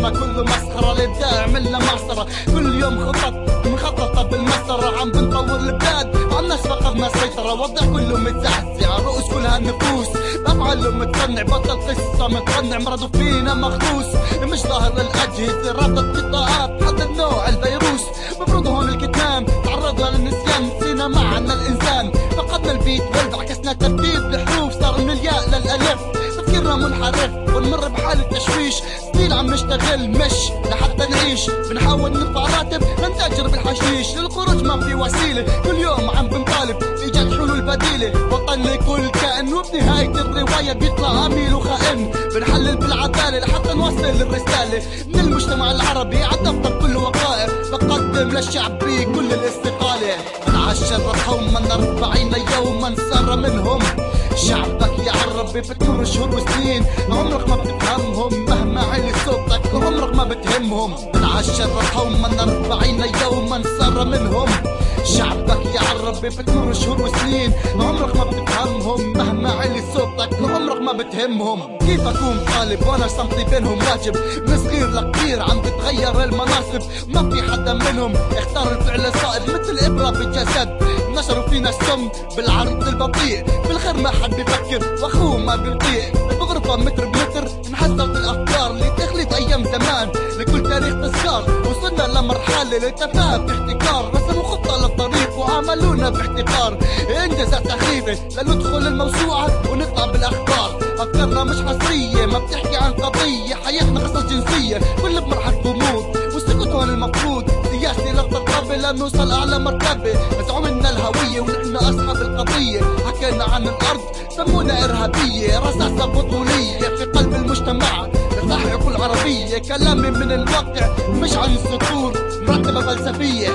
عصرنا كله مسخرة، الابداع عملنا معصرة، كل يوم مخططة بالمسطرة، عم بنطور البلاد عالناس فقدنا السيطرة، وضع كله متزعزع، رؤوس كلها النفوس، بفعله متقنع، بطل قصة متقنع، مرضوا فينا مخروس، مش ظاهر للأجهزة، رابطة قطاعات حدد نوع الفيروس، مفروض هون الكتمان تعرضنا للنسيان، نسينا معنا الإنسان، فقدنا البيت والد، عكسنا ترتيب الحروف، صار من الياء للألف، تفكيرنا منحرف ونمر بحالة تشويش، سنين عم نشتغل مش لحتى نعيش، بنحاول نرفع راتب لنتاجر بالحشيش، للخروج ما في وسيلة، كل يوم عم بنطالب إيجاد حلول بديلة، وطن لكل كائن، وبنهاية الرواية بيطلع عميل وخائن، بنحلل بالعدالة لحتى نوصل الرسالة من المجتمع العربي عالدفتر كل وقائع، بقدم للشعب كل الاستقالة، نعشر قوما 40 يوما سار منهم، شعبك يا عربي بتمر شهور وسنين، عمرك ما بتفهمهم مهما علي صوتك، عمرك ما بتهمهم، نعشر قوما 40 يوما سار منهم، شعبك يا عربي بتمر شهور وسنين، عمرك ما بتفهمهم مهما علي صوتك، عمرك ما بتهمهم، كيف اكون طالب وانا صمتي بينهم واجب، من صغير لكبير عم تتغير المناصب، ما في حدا منهم اختار الفعل الصائب، مثل ابره بالجسد، نشروا فينا السم بالعرض البطيء، بالخير ما حد بيفكر واخوه ما بيطيق، بغرفه متر بمتر انحسرت الافكار لتخليد ايام زمان، لكل تاريخ تذكار، وصلنا لمرحله للتفاهه باحتكار، رسموا خطه للطريق وعملونا باحتقار، انجازات سخيفه لندخل الموسوعه ونطلع بالاخبار، افكارنا مش حصريه ما بتحكي عن قضيه، حياتنا قصص جنسيه كل بمرحله غموض، والسكوت هون المفروض سياسي للترقبه لنوصل اعلى مرتبه، مزعومنا الهويه ونحن اصحاب القضيه، حكينا عن الارض سمونا ارهابيه، رصاصه بطوليه في قلب المجتمع لتحقق العربيه، كلامي من الواقع مش عن السطور، مرتبه فلسفيه،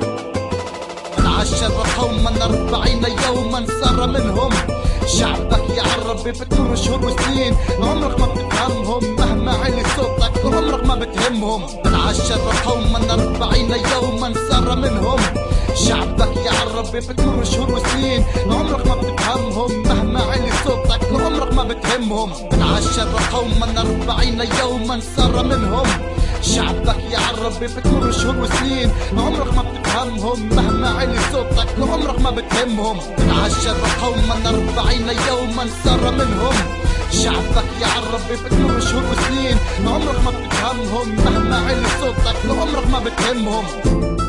نعشر قوما 40 يوما سار منهم، شعبك يا عربي بتمر شهور وسنين، عمرك ما بتفهمهم مهما علي صوتك، عمرك ما بتهمهم، نعشر قوما 40 يوما سار منهم، شعبك يا عربي بتمر شهور وسنين، عمرك ما بتفهمهم مهما علي صوتك، عمرك ما بتهمهم، نعشر قوما 40 يوما سار منهم، شعبك يا عربي بتمر شهور وسنين، عمرك ما بتفهمهم مهما علي صوتك، عمرك ما بتهمهم، نعشر قوما 40 يوما سار منهم، شعبك يا عربي بتمر شهور وسنين، عمرك ما بتفهمهم مهما علي صوتك، عمرك ما بتهمهم.